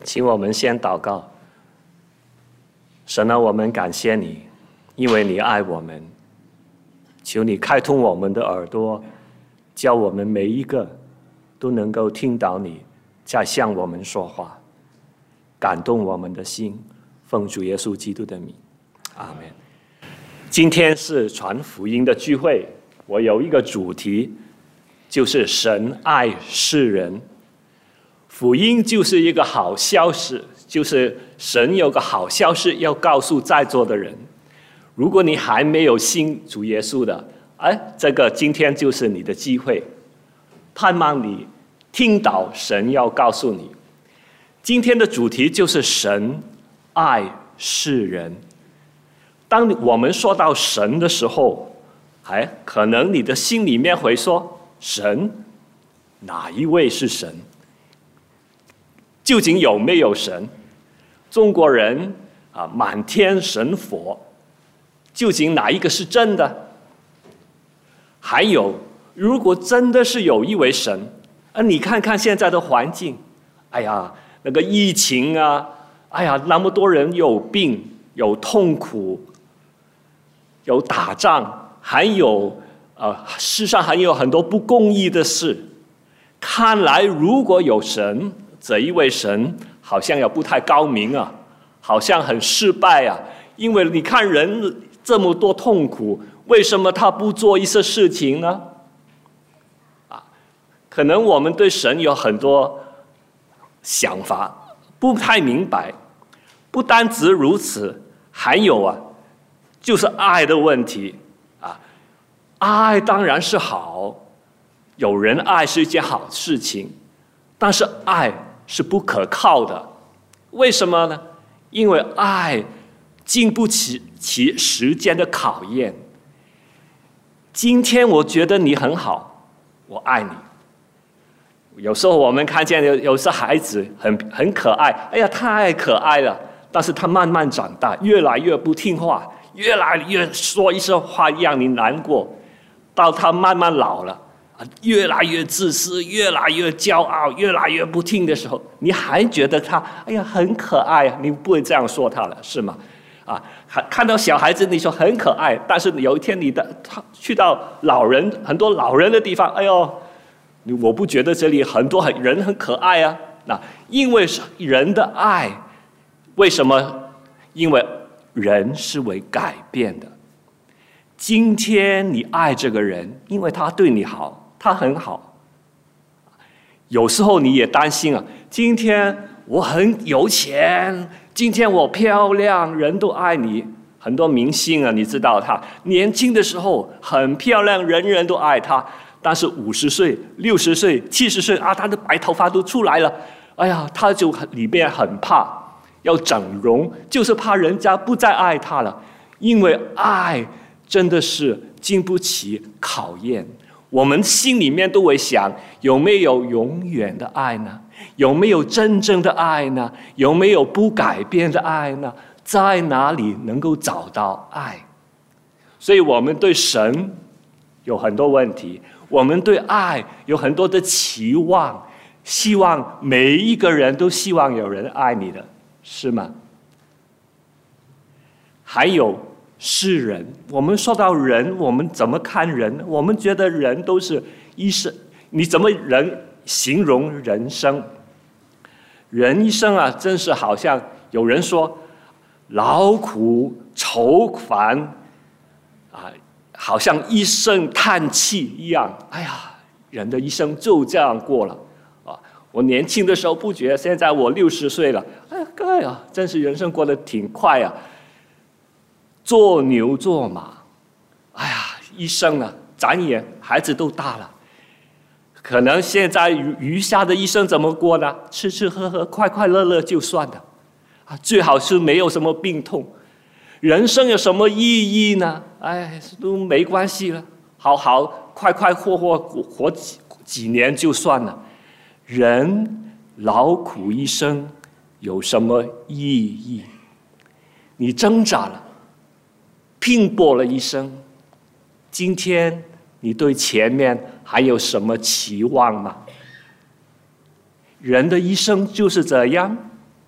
请我们先祷告。神啊，我们感谢你，因为你爱我们，求你开通我们的耳朵，叫我们每一个都能够听到你在向我们说话，感动我们的心，奉主耶稣基督的名，阿们。今天是传福音的聚会，我有一个主题，就是神爱世人。福音就是一个好消息，就是神有个好消息要告诉在座的人。如果你还没有信主耶稣的，这个今天就是你的机会，盼望你听到神要告诉你。今天的主题就是神爱世人。当我们说到神的时候，可能你的心里面会说，神哪一位是神？究竟有没有神？中国人满天神佛，究竟哪一个是真的？还有，如果真的是有一位神，你看看现在的环境，那个疫情啊，那么多人有病、有痛苦、有打仗，还有世上还有很多不公义的事。看来，如果有神，这一位神好像也不太高明啊，好像很失败啊。因为你看人这么多痛苦，为什么他不做一些事情呢？可能我们对神有很多想法，不太明白。不单只如此，还有就是爱的问题啊。爱当然是好，有人爱是一件好事情，但是爱是不可靠的。为什么呢？因为爱经不起时间的考验。今天我觉得你很好，我爱你。有时候我们看见有些孩子很可爱，太可爱了，但是他慢慢长大，越来越不听话，越来越说一些话让你难过，到他慢慢老了，越来越自私，越来越骄傲，越来越不听的时候，你还觉得他很可爱，你不会这样说他了，是吗？看到小孩子你说很可爱，但是有一天他去到很多老人的地方，我不觉得这里很多人很可爱啊。因为人的爱，为什么？因为人是为改变的。今天你爱这个人，因为他对你好，他很好。有时候你也担心今天我很有钱，今天我漂亮，人都爱你。很多明星你知道他年轻的时候很漂亮，人人都爱他。但是50岁、60岁、70岁他的白头发都出来了，他就里面很怕，要整容，就是怕人家不再爱他了。因为爱真的是经不起考验，我们心里面都会想，有没有永远的爱呢？有没有真正的爱呢？有没有不改变的爱呢？在哪里能够找到爱？所以我们对神有很多问题，我们对爱有很多的期望，希望每一个人都希望有人爱你的，是吗？还有世人，我们说到人，我们怎么看人？我们觉得人都是一生，你怎么形容人生？人一生真是好像有人说劳苦愁烦好像一声叹气一样。人的一生就这样过了我年轻的时候不觉得，现在我60岁了，真是人生过得挺快做牛做马，一生眨眼孩子都大了。可能现在余下的一生怎么过呢？吃吃喝喝，快快乐乐就算了最好是没有什么病痛。人生有什么意义呢？都没关系了，好好快快活几年就算了。人劳苦一生有什么意义？你挣扎了，拼搏了一生，今天你对前面还有什么期望吗？人的一生就是这样，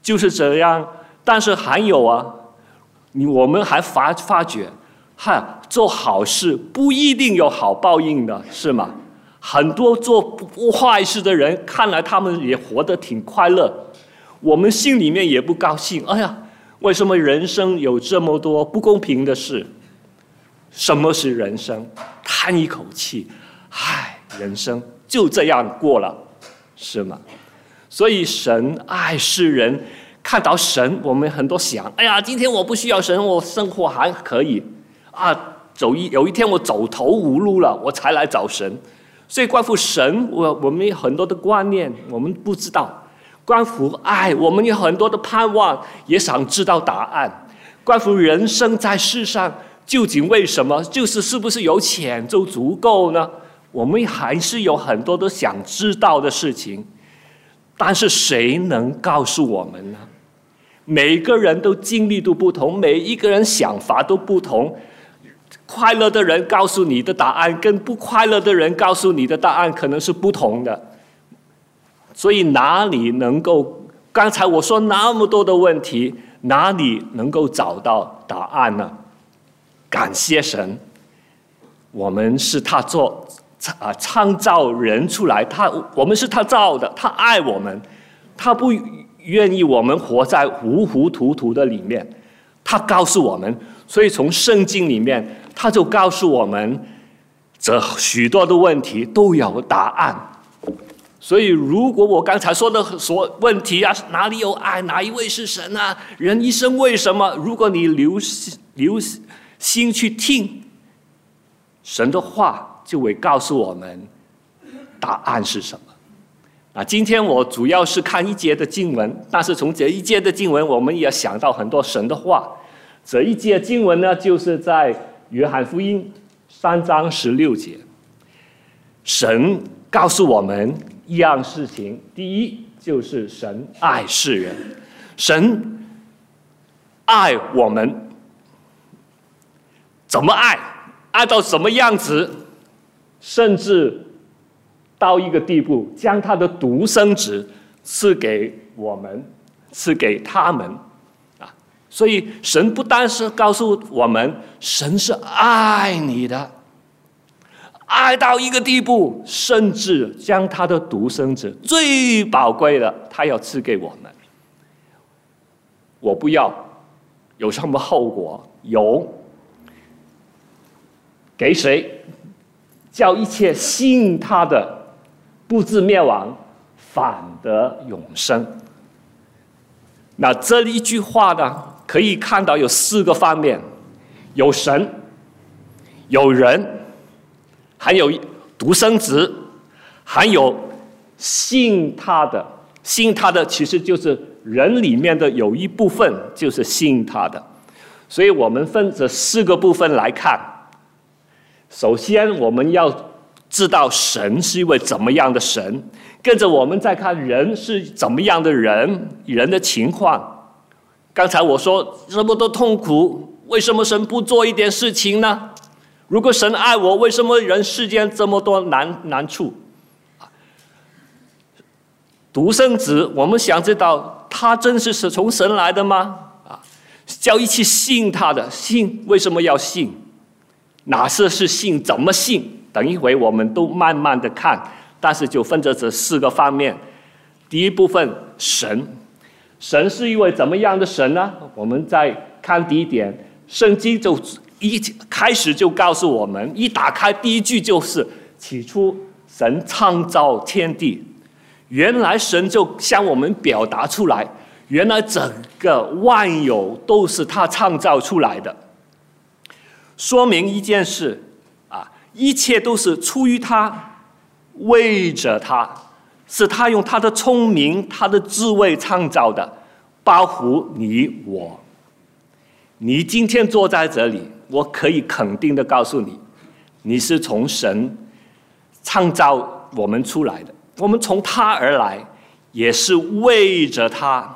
就是这样。但是还有我们还发觉，做好事不一定有好报应的，是吗？很多做坏事的人，看来他们也活得挺快乐，我们心里面也不高兴。哎呀，为什么人生有这么多不公平的事？什么是人生？叹一口气，人生就这样过了，是吗？所以神爱世人，看到神，我们很多想，哎呀，今天我不需要神，我生活还可以有一天我走投无路了，我才来找神。所以关乎神，我们有很多的观念，我们不知道；关乎爱，我们有很多的盼望，也想知道答案。关乎人生在世上究竟为什么，是不是有钱就足够呢？我们还是有很多的想知道的事情，但是谁能告诉我们呢？每个人都经历都不同，每一个人想法都不同。快乐的人告诉你的答案，跟不快乐的人告诉你的答案可能是不同的。所以哪里能够，刚才我说那么多的问题，哪里能够找到答案呢？感谢神，我们是他创造人出来，我们是他造的，他爱我们，他不愿意我们活在糊糊涂涂的里面，他告诉我们。所以从圣经里面，他就告诉我们，这许多的问题都有答案。所以如果我刚才说的问题哪里有爱，哪一位是神啊，人一生为什么，如果你留心去听神的话，就会告诉我们答案是什么。今天我主要是看一节的经文，但是从这一节的经文，我们也想到很多神的话。这一节经文呢，就是在约翰福音3章16节，神告诉我们一样事情。第一，就是神爱世人，神爱我们，怎么爱？爱到什么样子？甚至到一个地步，将他的独生子赐给我们，赐给他们。所以神不单是告诉我们，神是爱你的，爱到一个地步，甚至将他的独生子最宝贵的，他要赐给我们。我不要，有什么后果？有，给谁？叫一切信他的不至灭亡，反得永生。那这一句话呢，可以看到有4个方面：有神，有人，还有独生子，还有信他的。信他的其实就是人里面的有一部分就是信他的。所以我们分这4个部分来看。首先我们要知道神是一位怎么样的神，跟着我们再看人是怎么样的人的情况。刚才我说这么多痛苦，为什么神不做一点事情呢？如果神爱我，为什么人世间这么多难处？独生子，我们想知道他真是从神来的吗？叫一起信他的，信为什么要信？哪些是信？怎么信？等一会我们都慢慢的看，但是就分着这4个方面。第一部分，神是一位怎么样的神呢？我们再看第一点，圣经就一开始就告诉我们，一打开第一句就是起初神创造天地。原来神就向我们表达出来，原来整个万有都是他创造出来的，说明一件事一切都是出于他，为着他，是他用他的聪明，他的智慧创造的，包括你我。你今天坐在这里，我可以肯定的告诉你，你是从神创造我们出来的，我们从他而来，也是为着他。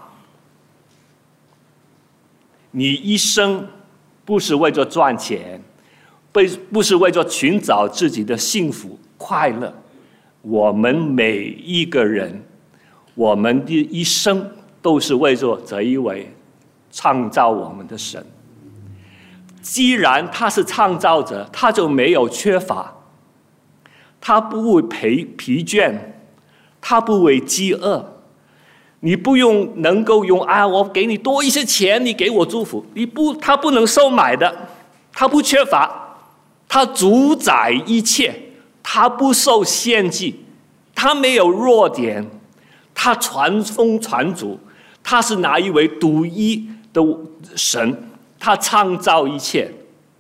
你一生不是为着赚钱，不是为着寻找自己的幸福快乐，我们每一个人，我们的一生都是为着这一位创造我们的神。既然他是创造者，他就没有缺乏，他不会疲倦，他不会饥饿。你不用能够用我给你多一些钱，你给我祝福，他不能收买的，他不缺乏，他主宰一切，他不受限制，他没有弱点，他传风传主，他是哪一位独一的神？他创造一切。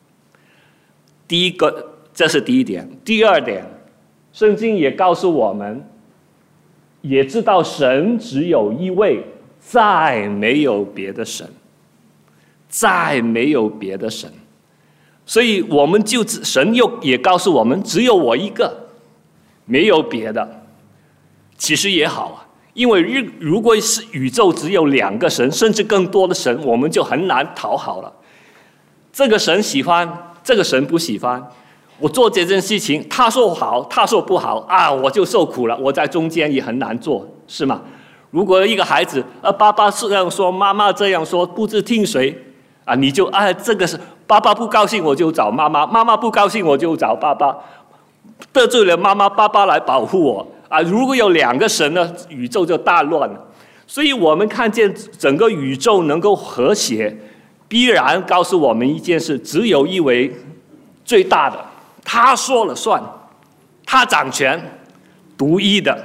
这是第一点。第二点，圣经也告诉我们，也知道神只有一位，再没有别的神，再没有别的神。所以我们神也告诉我们，只有我一个，没有别的。其实也好啊，因为如果是宇宙只有2个神，甚至更多的神，我们就很难讨好了。这个神喜欢，这个神不喜欢。我做这件事情，他说好，他说不好我就受苦了。我在中间也很难做，是吗？如果一个孩子，爸爸这样说，妈妈这样说，不知听谁你就这个是爸爸不高兴，我就找妈妈；妈妈不高兴，我就找爸爸。得罪了妈妈，爸爸来保护我如果有2个神呢，宇宙就大乱了。所以我们看见整个宇宙能够和谐，必然告诉我们一件事：只有一位最大的，他说了算，他掌权，独一的。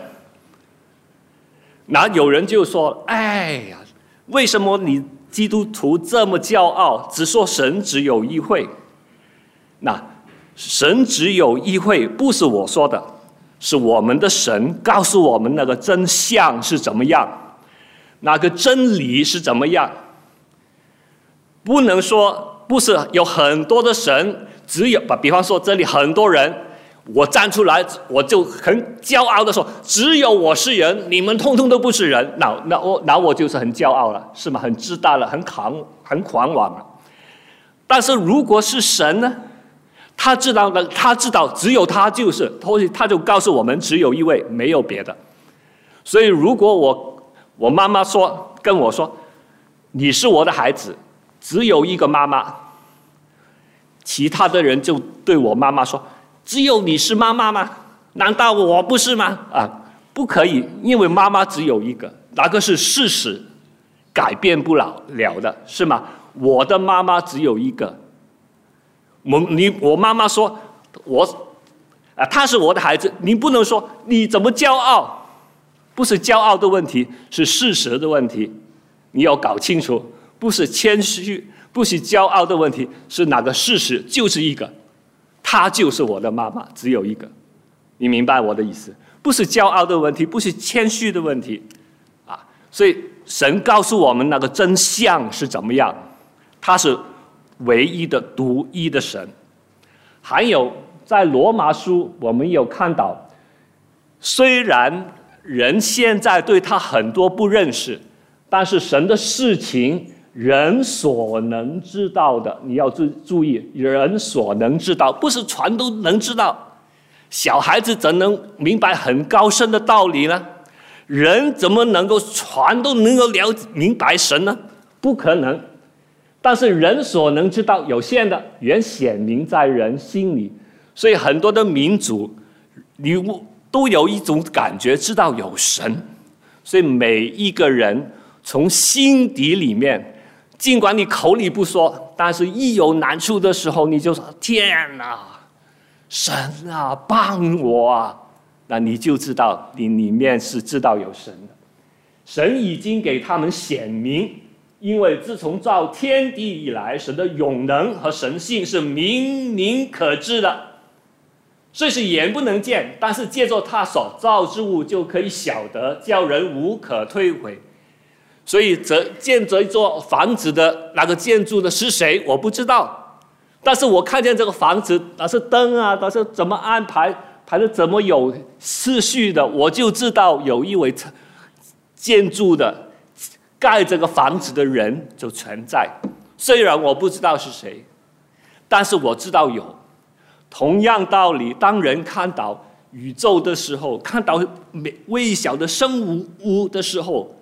那有人就说：“为什么你基督徒这么骄傲，只说神只有一位？”那神只有一位，不是我说的，是我们的神告诉我们那个真相是怎么样，那个真理是怎么样。不能说不是有很多的神，只有比方说这里很多人，我站出来我就很骄傲的说，只有我是人，你们通通都不是人。那我就是很骄傲了，是吗？很自大了，很狂妄了。但是如果是神呢？他知道只有他就是，他就告诉我们只有一位，没有别的。所以如果我妈妈跟我说，你是我的孩子，只有一个妈妈，其他的人就对我妈妈说，只有你是妈妈吗？难道我不是吗？不可以，因为妈妈只有一个，那个是事实，改变不了的，是吗？我的妈妈只有一个。我妈妈说她是我的孩子，你不能说你怎么骄傲，不是骄傲的问题，是事实的问题，你要搞清楚，不是谦虚，不是骄傲的问题，是哪个事实，就是一个，她就是我的妈妈，只有一个。你明白我的意思？不是骄傲的问题，不是谦虚的问题所以神告诉我们那个真相是怎么样，他是唯一的独一的神。还有在罗马书我们有看到，虽然人现在对他很多不认识，但是神的事情人所能知道的，你要注意，人所能知道，不是全都能知道。小孩子怎能明白很高深的道理呢？人怎么能够全都能够明白神呢？不可能。但是人所能知道有限的，原显明在人心里。所以很多的民族，你都有一种感觉，知道有神。所以每一个人从心底里面，尽管你口里不说，但是一有难处的时候，你就说：天啊，神啊，帮我啊！那你就知道你里面是知道有神的。神已经给他们显明。因为自从造天地以来，神的永能和神性是明明可知的，虽是眼不能见，但是借着他所造之物就可以晓得，叫人无可推诿。所以建这座房子的那个建筑的是谁，我不知道，但是我看见这个房子，那是灯那是怎么安排的，怎么有次序的，我就知道有一位建筑的盖这个房子的人就存在。虽然我不知道是谁，但是我知道有。同样道理，当人看到宇宙的时候，看到微小的生物的时候，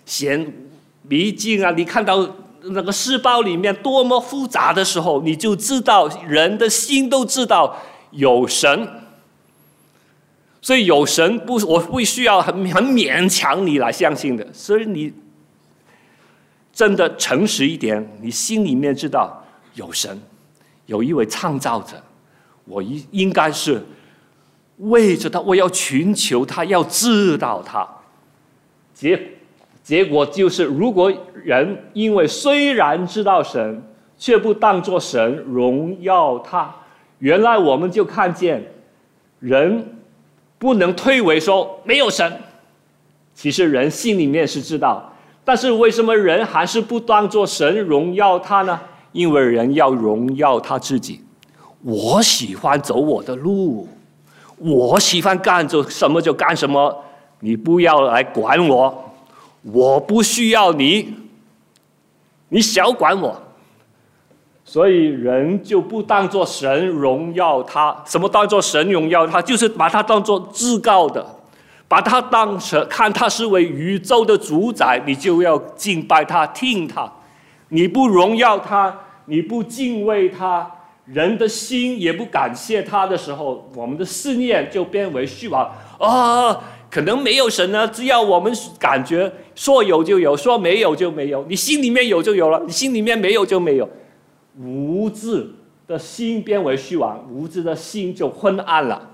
显迷境啊，你看到那个世报里面多么复杂的时候，你就知道人的心都知道有神。所以有神我不需要很勉强你来相信的，所以你真的诚实一点，你心里面知道有神，有一位创造者，我应该是为着他，我要寻求他，要知道他。结果就是，如果人因为虽然知道神，却不当作神荣耀他，原来我们就看见人不能推诿说没有神。其实人心里面是知道，但是为什么人还是不当作神荣耀他呢？因为人要荣耀他自己。我喜欢走我的路，我喜欢干什么就干什么，你不要来管我，我不需要你，你少管我。所以人就不当作神荣耀他。什么当作神荣耀他？就是把他当作至高的，把他当成看他是为宇宙的主宰，你就要敬拜他，听他。你不荣耀他，你不敬畏他，人的心也不感谢他的时候，我们的思念就变为虚妄啊。可能没有神呢，只要我们感觉说有就有，说没有就没有。你心里面有就有了，你心里面没有就没有。无知的心变为虚妄，无知的心就昏暗了。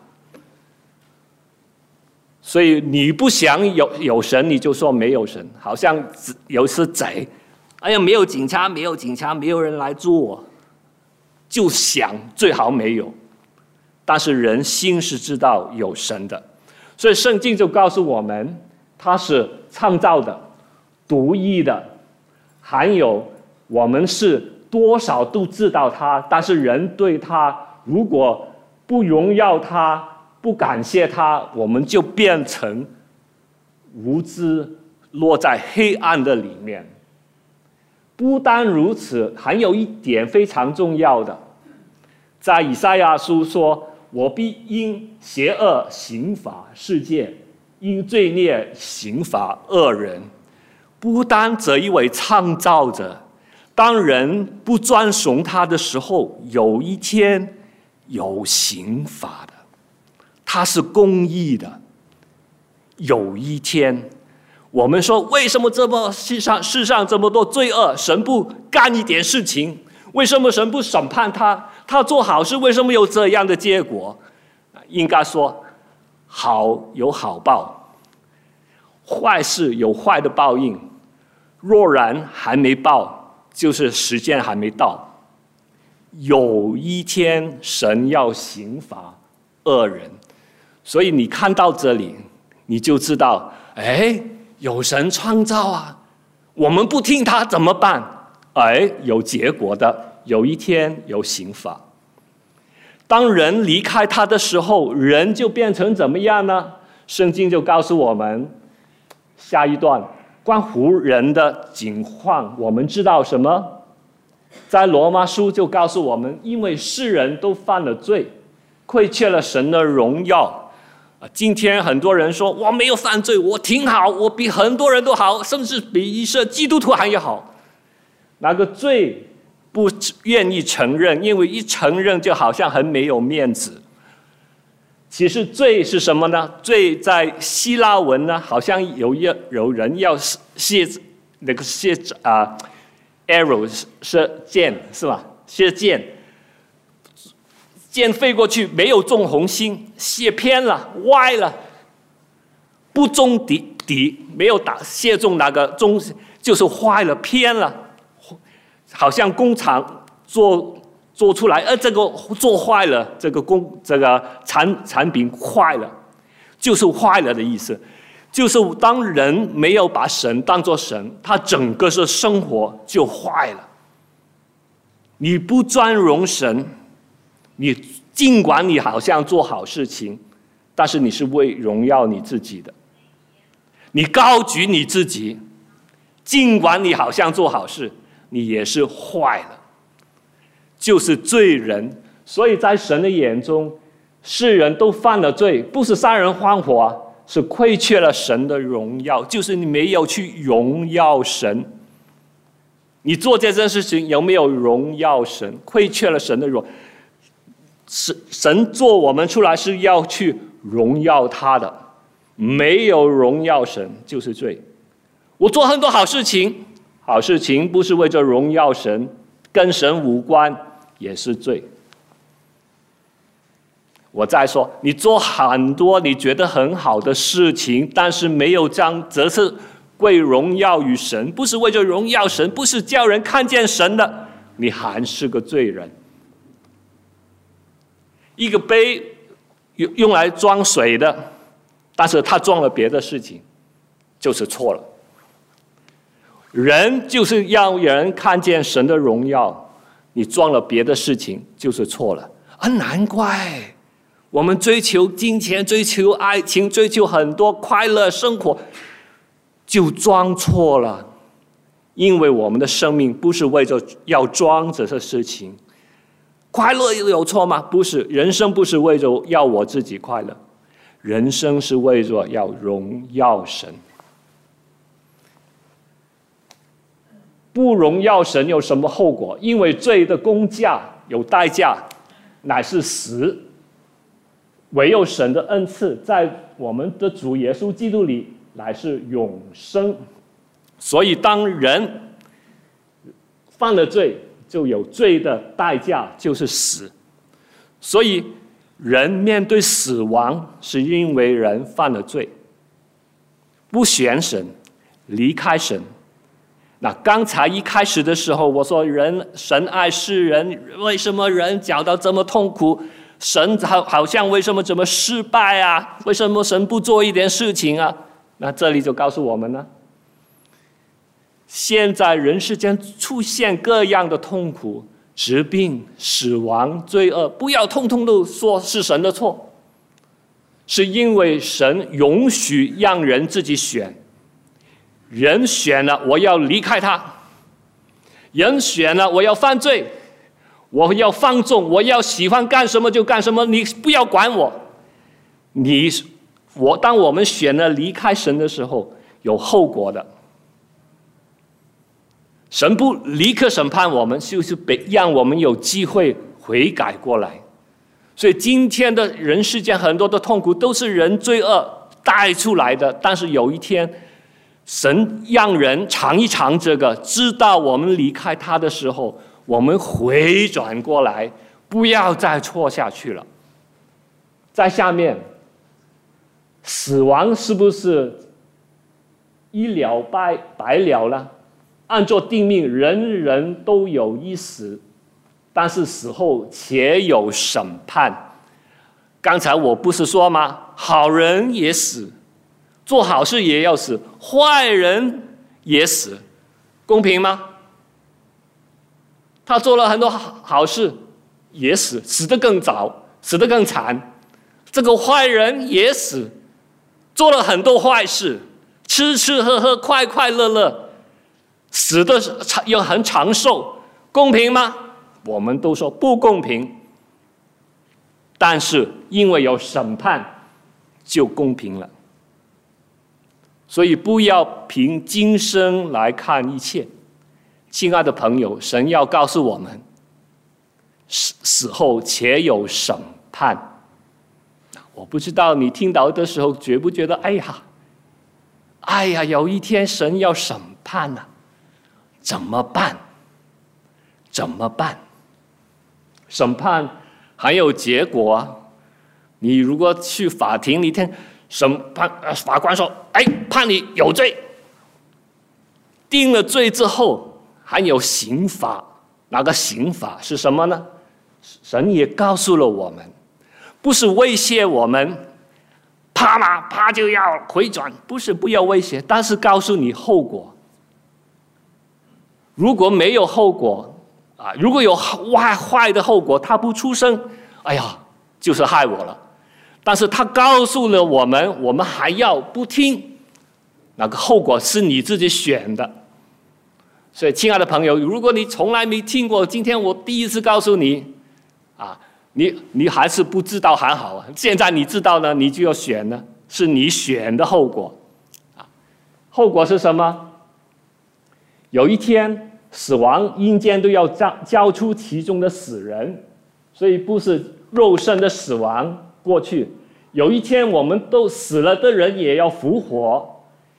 所以你不想有神，你就说没有神，好像有是贼。哎呀，没有警察，没有警察，没有人来捉我，就想最好没有。但是人心是知道有神的，所以圣经就告诉我们，他是创造的、独一的，还有我们是多少都知道他，但是人对他如果不荣耀他、不感谢他，我们就变成无知，落在黑暗的里面。不单如此，还有一点非常重要的，在以赛亚书说：“我必因邪恶刑罚世界，因罪孽刑罚恶人。”不单这一位创造者，当人不尊崇他的时候，有一天有刑罚的，他是公义的。有一天，我们说为什么世上这么多罪恶，神不干一点事情？为什么神不审判他？他做好事，为什么有这样的结果？应该说，好有好报，坏事有坏的报应。若然还没报，就是时间还没到。有一天，神要刑罚恶人。所以你看到这里，你就知道，有神创造啊，我们不听他怎么办？有结果的，有一天有刑罚。当人离开他的时候，人就变成怎么样呢？圣经就告诉我们，下一段关乎人的境况，我们知道什么？在罗马书就告诉我们，因为世人都犯了罪，亏缺了神的荣耀。今天很多人说我没有犯罪，我挺好，我比很多人都好，甚至比一些基督徒还要好。那个罪不愿意承认，因为一承认就好像很没有面子。其实罪是什么呢？罪在希腊文呢，好像有人要射那个arrow 是箭是吧？射箭。箭飞过去没有中红心，射偏了，歪了，不中底，没有射中那个中，就是坏了，偏了，好像工厂做出来，这个做坏了，这个产品坏了，就是坏了的意思。就是当人没有把神当作神，他整个的生活就坏了。你不尊荣神，你尽管你好像做好事情，但是你是为荣耀你自己的。你高举你自己，尽管你好像做好事，你也是坏了，就是罪人。所以在神的眼中，世人都犯了罪，不是杀人放火， 是亏缺了神的荣耀，就是你没有去荣耀神。你做这件事情有没有荣耀神？亏缺了神的荣。神做我们出来是要去荣耀他的，没有荣耀神就是罪。我做很多好事情，好事情不是为着荣耀神，跟神无关，也是罪。我再说，你做很多你觉得很好的事情，但是没有将则是归荣耀于神，不是为着荣耀神，不是叫人看见神的，你还是个罪人。一个杯用来装水的，但是他装了别的事情，就是错了。人就是要人看见神的荣耀，你装了别的事情就是错了啊！难怪我们追求金钱、追求爱情、追求很多快乐生活，就装错了。因为我们的生命不是为着要装这些事情。快乐有错吗？不是，人生不是为着要我自己快乐，人生是为着要荣耀神。不荣耀神有什么后果？因为罪的工价有代价，乃是死。唯有神的恩赐，在我们的主耶稣基督里，乃是永生。所以，当人犯了罪，就有罪的代价，就是死。所以，人面对死亡，是因为人犯了罪，不选神，离开神。那刚才一开始的时候，我说神爱世人，为什么人讲到这么痛苦？神好像为什么这么失败啊？为什么神不做一点事情啊？那这里就告诉我们呢，现在人世间出现各样的痛苦、疾病、死亡、罪恶，不要通通都说是神的错，是因为神允许让人自己选。人选了，我要离开他；人选了，我要犯罪，我要放纵，我要喜欢干什么就干什么，你不要管我。当我们选了离开神的时候，有后果的。神不立刻审判我们，就是让我们有机会悔改过来。所以今天的人世间很多的痛苦都是人罪恶带出来的，但是有一天神让人尝一尝这个，知道我们离开他的时候，我们回转过来，不要再错下去了。在下面，死亡是不是一了百了呢？按照定命，人人都有一死，但是死后且有审判。刚才我不是说吗？好人也死，做好事也要死，坏人也死，公平吗？他做了很多好事也死，死得更早，死得更惨。这个坏人也死，做了很多坏事，吃吃喝喝，快快乐乐，死的又很长寿，公平吗？我们都说不公平。但是因为有审判，就公平了。所以不要凭今生来看一切。亲爱的朋友，神要告诉我们，死后且有审判。我不知道你听到的时候觉不觉得哎呀，有一天神要审判了，怎么办？怎么办？审判还有结果啊！你如果去法庭，你听法官说，判你有罪，定了罪之后还有刑罚。那个刑罚是什么呢？神也告诉了我们，不是威胁我们，啪就要回转，不是不要威胁，但是告诉你后果。如果没有后果如果有坏的后果，他不出声，就是害我了。但是他告诉了我们，我们还要不听，那个后果是你自己选的。所以，亲爱的朋友，如果你从来没听过，今天我第一次告诉你，你还是不知道还好啊。现在你知道了，你就要选了， 是你选的后果。后果是什么？有一天死亡，阴间都要交出其中的死人，所以不是肉身的死亡过去。有一天我们都死了的人也要复活，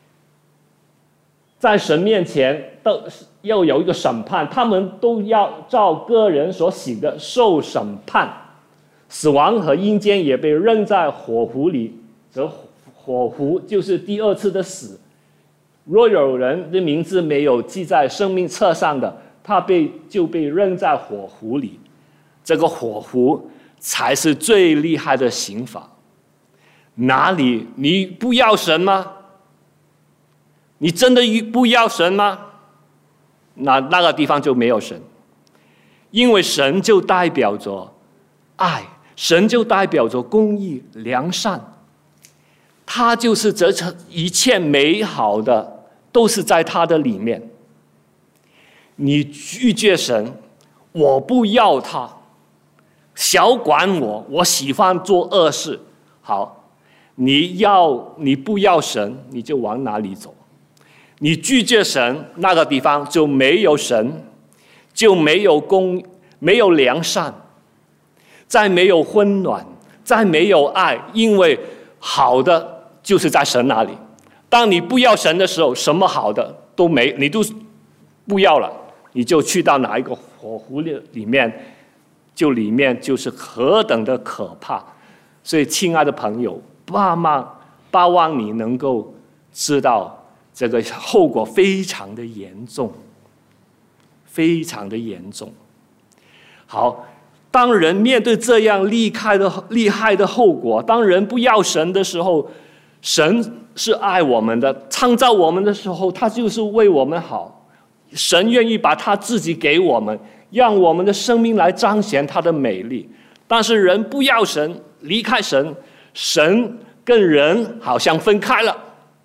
在神面前都要有一个审判，他们都要照个人所行的受审判。死亡和阴间也被扔在火湖里，这火湖就是第二次的死。若有人的名字没有记在生命册上的，他就被扔在火湖里。这个火湖才是最厉害的刑罚。哪里？你不要神吗？你真的不要神吗？那个地方就没有神，因为神就代表着爱，神就代表着公义、良善。他就是这一切美好的都是在他的里面。你拒绝神，我不要他，小管我，我喜欢做恶事。好，你不要神，你就往哪里走？你拒绝神，那个地方就没有神，就没有公，没有良善，再没有温暖，再没有爱，因为好的就是在神那里。当你不要神的时候，什么好的都没，你都不要了，你就去到哪一个火湖里面，里面就是何等的可怕。所以，亲爱的朋友，巴望你能够知道这个后果非常的严重，非常的严重。好，当人面对这样厉害的后果，当人不要神的时候，神是爱我们的，创造我们的时候，他就是为我们好。神愿意把他自己给我们，让我们的生命来彰显他的美丽。但是人不要神，离开神，神跟人好像分开了。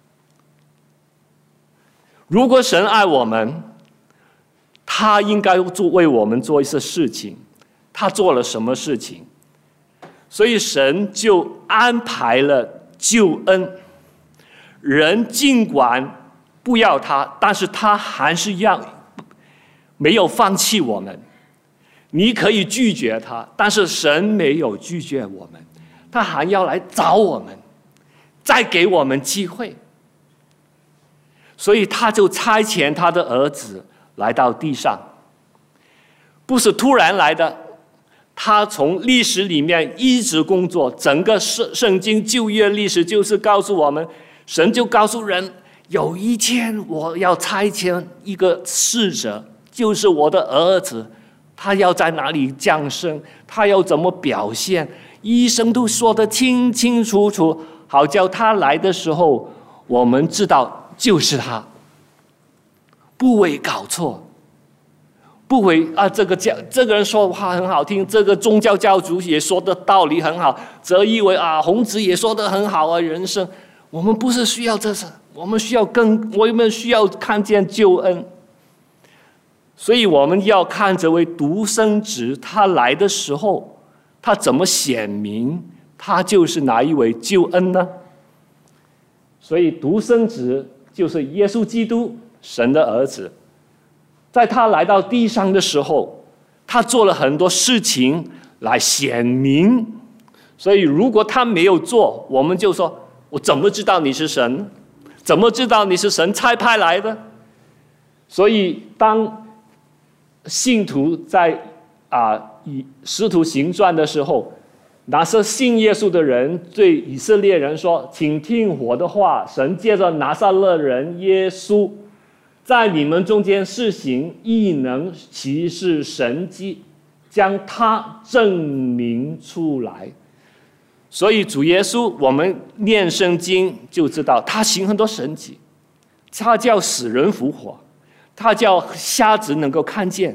如果神爱我们，他应该为我们做一些事情。他做了什么事情？所以神就安排了救恩。人尽管不要他，但是他还是没有放弃我们。你可以拒绝他，但是神没有拒绝我们，他还要来找我们，再给我们机会。所以他就差遣他的儿子来到地上，不是突然来的，他从历史里面一直工作。整个圣经旧约历史就是告诉我们，神就告诉人，有一天我要差遣一个使者，就是我的儿子，他要在哪里降生，他要怎么表现，医生都说得清清楚楚，好叫他来的时候我们知道就是他，不会搞错，不会这个人说话很好听，这个宗教教主也说的道理很好，则以为孔子也说的很好人生。我们不是需要这些，我们需要看见救恩。所以我们要看这位独生子，他来的时候，他怎么显明他就是哪一位救恩呢？所以独生子就是耶稣基督，神的儿子。在他来到地上的时候，他做了很多事情来显明。所以如果他没有做，我们就说，我怎么知道你是神？怎么知道你是神差派来的？所以当信徒在以使徒行传的时候，那些信耶稣的人对以色列人说，请听我的话，神借着拿撒勒人耶稣在你们中间施行异能奇事神迹，将他证明出来。所以主耶稣，我们念圣经就知道，他行很多神迹，他叫死人复活，他叫瞎子能够看见。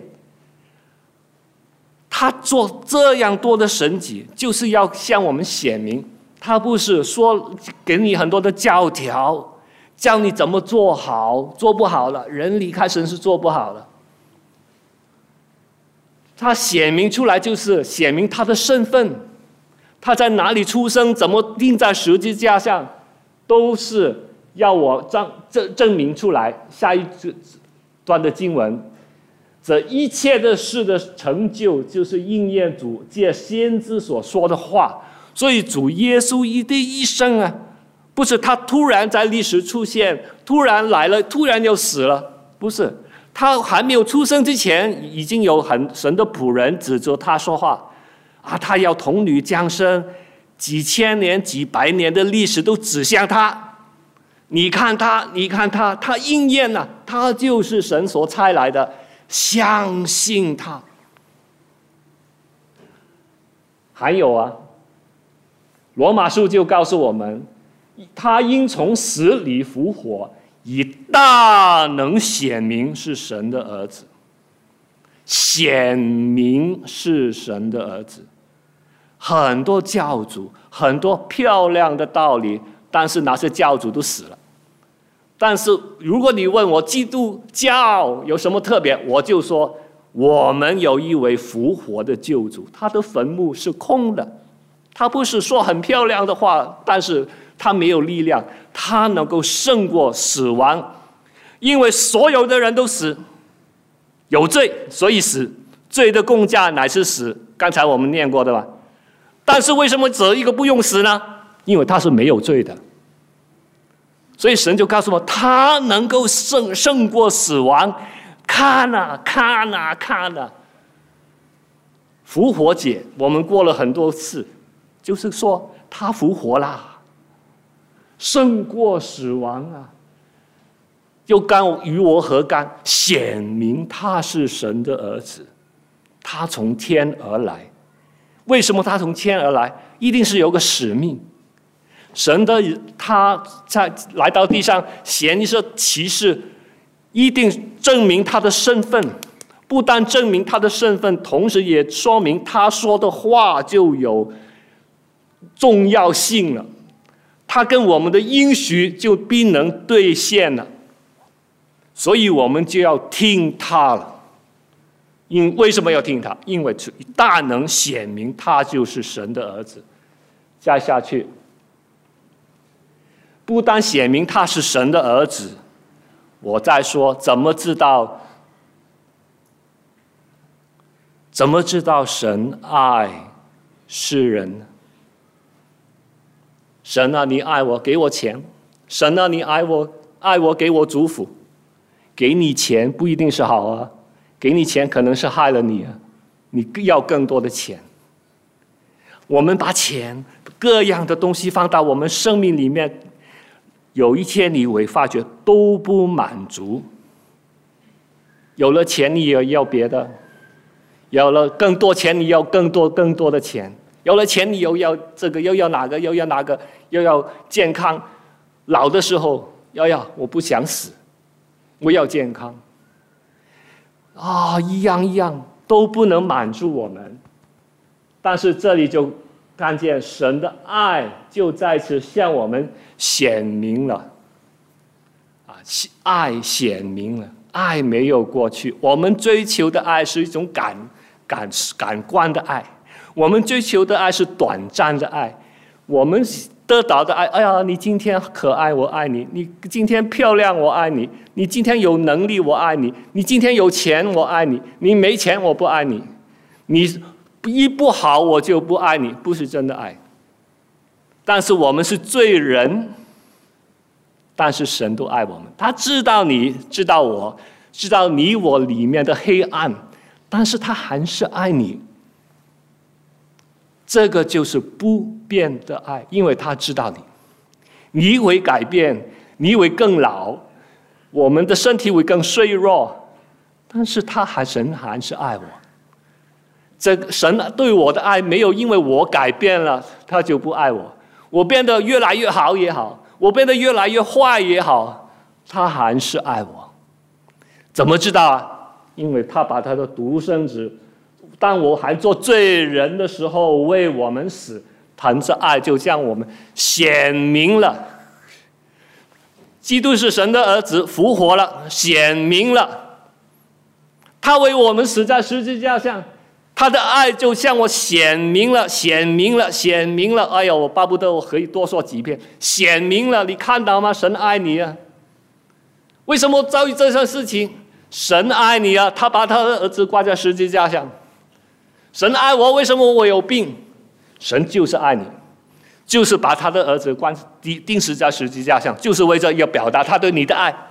他做这样多的神迹，就是要向我们显明，他不是说给你很多的教条，教你怎么做好，做不好了，人离开神是做不好的。他显明出来，就是显明他的身份，他在哪里出生，怎么钉在十字架上， 都是要我证明出来。下一段的经文，这一切的事的成就，就是应验主借先知所说的话。所以主耶稣的一生啊，不是他突然在历史出现，突然来了，突然又死了，不是。他还没有出生之前，已经有神的仆人指着他说话啊，他要童女降生，几千年、几百年的历史都指向他。你看他，你看他，他应验了，他就是神所差来的，相信他。还有啊，罗马书就告诉我们，他应从死里复活，以大能显明是神的儿子。显明是神的儿子。很多教主，很多漂亮的道理，但是那些教主都死了。但是如果你问我基督教有什么特别，我就说我们有一位复活的救主，他的坟墓是空的。他不是说很漂亮的话，但是他没有力量，他能够胜过死亡。因为所有的人都死，有罪所以死，罪的工价乃是死，刚才我们念过的吧。但是为什么这一个不用死呢？因为他是没有罪的。所以神就告诉我，他能够胜过死亡。看啊看啊看啊，复活节我们过了很多次，就是说他复活啦，胜过死亡啊，又干与我何干？显明他是神的儿子，他从天而来。为什么他从天而来？一定是有个使命。神的他在来到地上显一些奇事，一定证明他的身份。不但证明他的身份，同时也说明他说的话就有重要性了。他跟我们的应许就必能兑现了，所以我们就要听他了。为什么要听他？因为大能显明他就是神的儿子。再下去，不但显明他是神的儿子，我再说怎么知道神爱世人呢？神啊，你爱我，给我钱。神啊，你爱我，给我祝福。给你钱不一定是好啊，给你钱可能是害了你啊，你要更多的钱。我们把钱各样的东西放到我们生命里面，有一天你会发觉都不满足。有了钱你也要别的，有了更多钱你要更多的钱，有了钱你又要这个又要哪个又要哪个，又要健康，老的时候我不想死，我要健康啊，一样都不能满足我们。但是这里就看见神的爱就在此向我们显明了啊，爱显明了，爱没有过去。我们追求的爱是一种感官的爱，我们追求的爱是短暂的爱，我们得到的爱，哎呀，你今天可爱，我爱你；你今天漂亮，我爱你；你今天有能力，我爱你；你今天有钱，我爱你；你没钱，我不爱你；你一不好，我就不爱你，不是真的爱。但是我们是罪人，但是神都爱我们，他知道你，知道我，知道你我里面的黑暗，但是他还是爱你。这个就是不变的爱，因为他知道你会改变，你会更老，我们的身体会更脆弱，但是神还是爱我。这个神对我的爱没有因为我改变了他就不爱我，我变得越来越好也好，我变得越来越坏也好，他还是爱我。怎么知道啊？因为他把他的独生子，当我还做罪人的时候为我们死，他的爱就向我们显明了。基督是神的儿子，复活了，显明了，他为我们死在十字架上， 他的爱就向我显明了。哎呀，我巴不得我可以多说几遍。显明了，你看到吗？神爱你啊！为什么遭遇这件事情？神爱你啊！他把他的儿子挂在十字架上。神爱我，为什么我有病？神就是爱你，就是把他的儿子钉死在十字架上，就是为了要表达他对你的爱。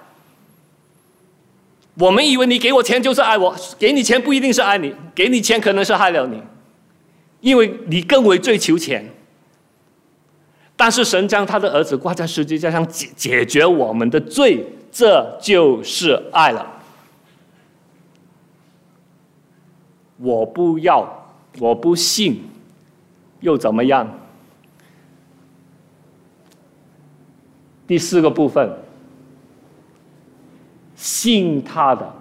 我们以为你给我钱就是爱我，给你钱不一定是爱你，给你钱可能是害了你，因为你更为追求钱。但是神将他的儿子挂在十字架上，解决我们的罪，这就是爱了。我不要，我不信，又怎么样？第四个部分，信他的，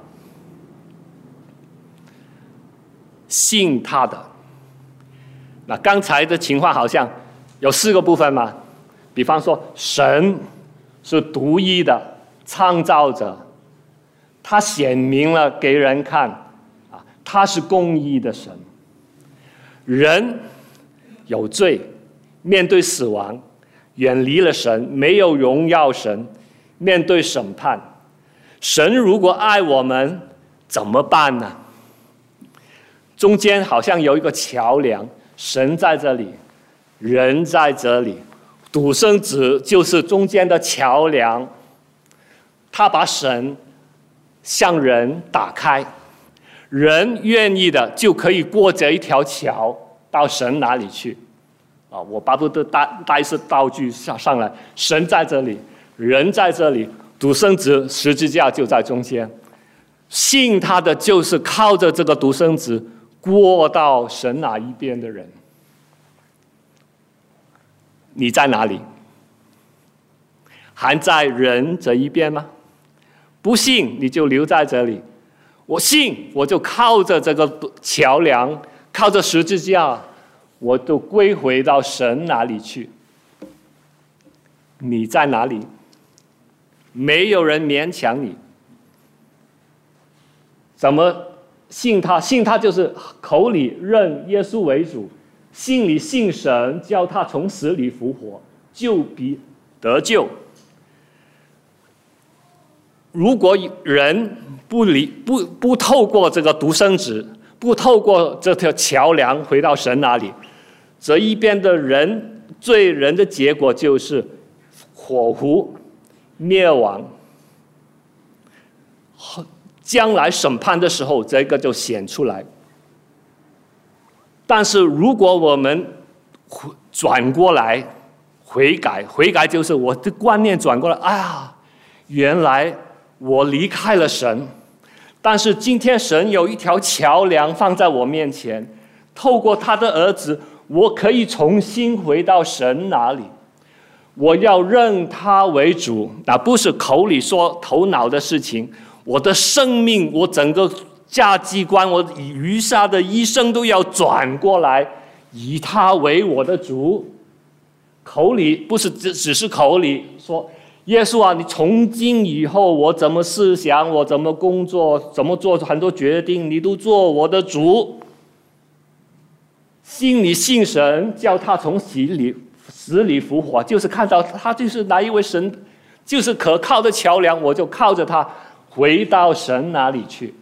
信他的。那刚才的情况好像有4个部分嘛，比方说，神是独一的创造者，他显明了给人看，他是公义的神。人有罪，面对死亡，远离了神，没有荣耀神，面对审判。神如果爱我们，怎么办呢？中间好像有一个桥梁，神在这里，人在这里，独生子就是中间的桥梁，他把神向人打开，人愿意的就可以过这一条桥到神哪里去。我巴不得带一次道具上来，神在这里，人在这里，独生子十字架就在中间。信他的就是靠着这个独生子过到神哪一边的人。你在哪里？还在人这一边吗？不信你就留在这里。我信，我就靠着这个桥梁，靠着十字架，我都归回到神哪里去。你在哪里？没有人勉强你。怎么信他？信他就是口里认耶稣为主，心里信神，叫他从死里复活，就必得救。如果人不透过这个独生子，不透过这条桥梁回到神那里，这一边的人罪人的结果就是火湖灭亡。将来审判的时候，这个就显出来。但是如果我们转过来悔改就是我的观念转过来，原来我离开了神，但是今天神有一条桥梁放在我面前，透过他的儿子，我可以重新回到神那里。我要认他为主，那不是口里说头脑的事情。我的生命，我整个价值观，我余下的一生都要转过来，以他为我的主。口里不是只是口里说，耶稣啊，你从今以后我怎么思想，我怎么工作，怎么做很多决定，你都做我的主。心里信神，叫他从死里复活，就是看到他就是哪一位神，就是可靠的桥梁，我就靠着他回到神那里去。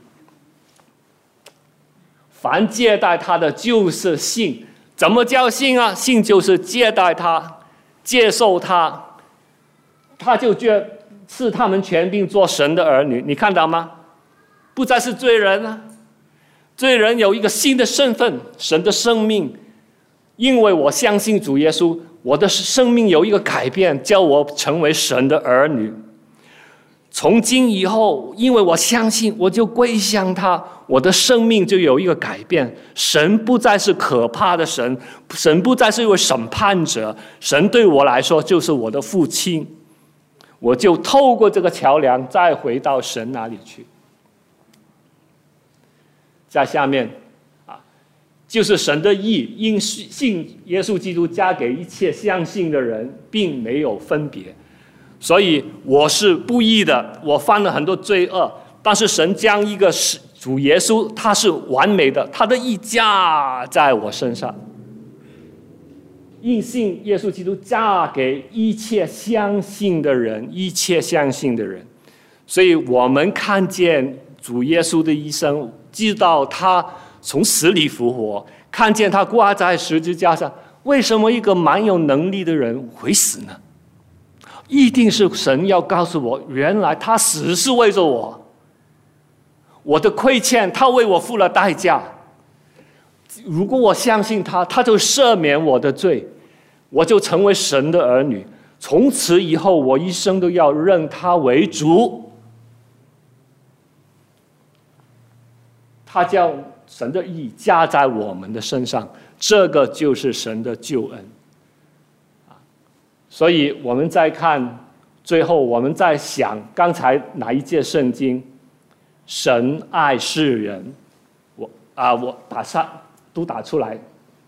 凡接待他的就是信。怎么叫信啊？信就是接待他，接受他，他就赐他们权柄做神的儿女。你看到吗？不再是罪人啊，罪人有一个新的身份，神的生命。因为我相信主耶稣，我的生命有一个改变，叫我成为神的儿女。从今以后，因为我相信，我就归向他，我的生命就有一个改变。神不再是可怕的神，神不再是一位审判者，神对我来说就是我的父亲。我就透过这个桥梁再回到神那里去。在下面就是神的义，因信耶稣基督加给一切相信的人，并没有分别。所以我是不义的，我犯了很多罪恶， 但是神将一个主耶稣，他是完美的，他的义加在我身上，因信耶稣基督加给一切相信的人，一切相信的人。所以我们看见主耶稣的一生，知道他从死里复活，看见他挂在十字架上。为什么一个蛮有能力的人会死呢？一定是神要告诉我，原来他死是为着我，我的亏欠他为我付了代价。如果我相信他，他就赦免我的罪，我就成为神的儿女。从此以后，我一生都要认他为主。他叫神的义加在我们的身上，这个就是神的救恩。所以我们再看最后，我们在想刚才哪一节圣经？神爱世人，我把它都打出来。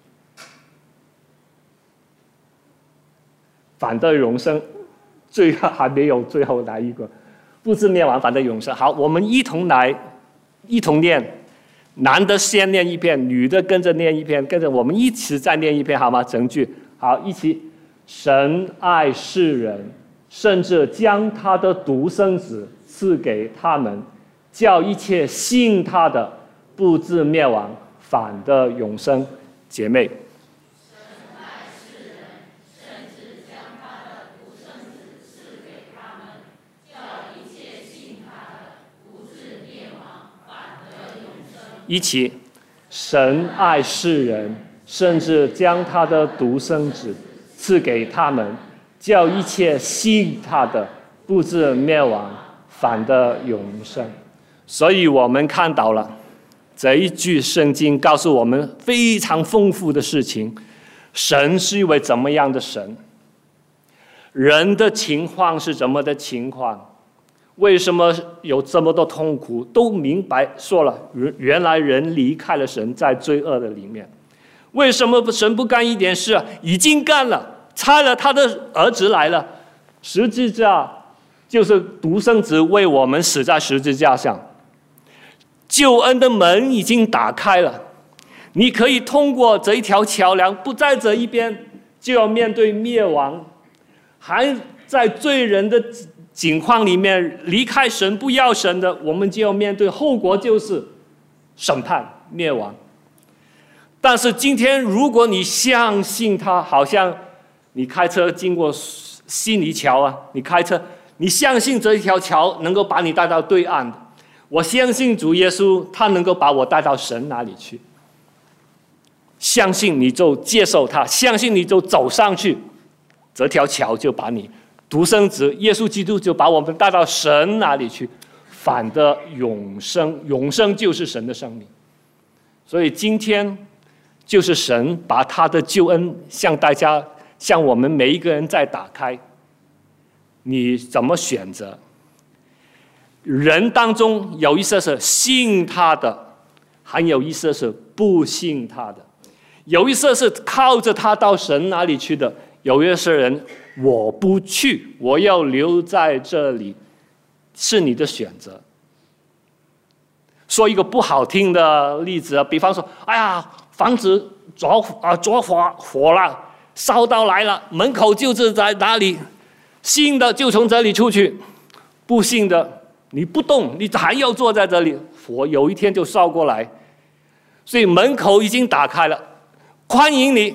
反得永生，最后还没有最后来一个，不至灭亡，反得永生。好，我们一同念。男的先念一遍，女的跟着念一遍，跟着我们一起再念一遍，好吗？整句好，一起。神爱世人，甚至将他的独生子赐给他们，叫一切信他的不至灭亡，反得永生。姐妹， 神爱世人，甚至将他的独生子赐给他们，叫一切信他的不至灭亡，反得永生。 一起，神爱世人，甚至将他的独生子赐给他们，叫一切信他的不至灭亡，反得永生。所以我们看到了这一句圣经告诉我们非常丰富的事情。神是一位怎么样的神？人的情况是怎么的情况？为什么有这么多痛苦？都明白说了，原来人离开了神，在罪恶的里面。为什么神不干一点事？已经干了，差了他的儿子来了，十字架就是独生子为我们死在十字架上，救恩的门已经打开了，你可以通过这一条桥梁，不在这一边就要面对灭亡，还在罪人的境况里面离开神不要神的，我们就要面对后果，就是审判灭亡。但是今天如果你相信他，好像你开车经过悉尼桥啊，你开车你相信这一条桥能够把你带到对岸的，我相信主耶稣他能够把我带到神那里去，相信你就接受他，相信你就走上去，这条桥就把你独生子耶稣基督就把我们带到神那里去，反得永生。永生就是神的生命。所以今天就是神把他的救恩向大家，向我们每一个人在打开，你怎么选择？人当中有一些是信他的，还有一些是不信他的，有一些是靠着他到神那里去的，有一些人我不去，我要留在这里，是你的选择。说一个不好听的例子，比方说，哎呀，房子着火了，烧到来了，门口就是在哪里，信的就从这里出去，不信的你不动，你还要坐在这里，火有一天就烧过来。所以门口已经打开了，欢迎你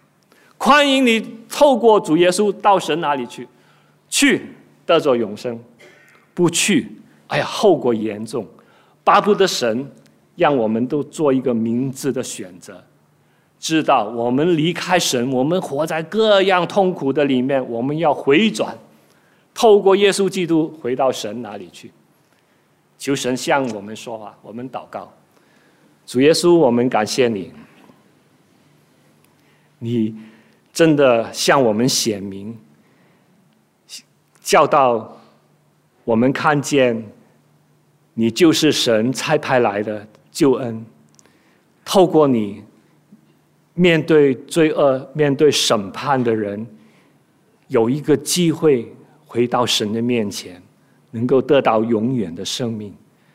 透过主耶稣到神那里去得着永生，不去，哎呀，后果严重。巴不得神让我们都做一个明智的选择，知道我们离开神，我们活在各样痛苦的里面，我们要回转，透过耶稣基督回到神那里去。求神向我们说话，我们祷告。主耶稣，我们感谢你，你真的向我们显明，教导我们看见你就是神差派来的救恩，透过你面对罪恶、面对审判的人，有一个机会回到神的面前，能够得到永远的生命。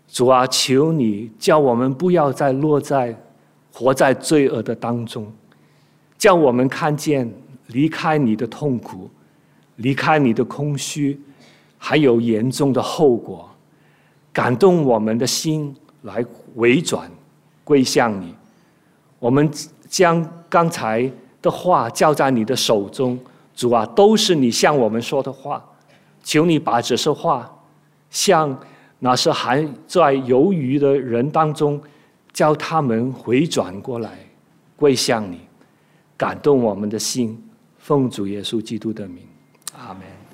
主啊，求你叫我们不要再活在罪恶的当中，叫我们看见离开你的痛苦，离开你的空虚，还有严重的后果，感动我们的心来回转归向你。我们将刚才的话交在你的手中，主啊，都是你向我们说的话，求你把这些话向那些还在犹豫的人当中，叫他们回转过来归向你，感动我们的心，奉主耶稣基督的名，阿们。